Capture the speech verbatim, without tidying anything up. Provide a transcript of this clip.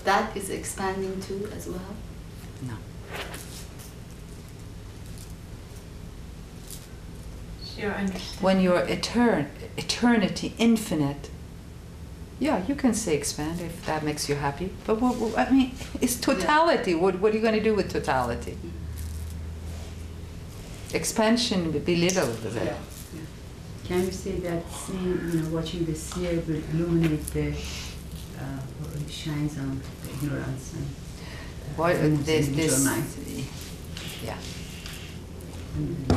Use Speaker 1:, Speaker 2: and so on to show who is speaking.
Speaker 1: that is expanding too as well?
Speaker 2: No.
Speaker 3: Your understanding.
Speaker 2: When you're etern eternity, infinite, yeah, you can say expand if that makes you happy. But what, what, I mean, it's totality. Yeah. What, what are you going to do with totality? Mm-hmm. Expansion belittles it.
Speaker 4: Yeah. Yeah. Can you say that seeing, you know, watching the seer will illuminate the, uh, or it shines on the ignorance and uh,
Speaker 2: what,
Speaker 4: removes
Speaker 2: this,
Speaker 4: individual
Speaker 2: this,
Speaker 4: mind?
Speaker 2: yeah.
Speaker 4: And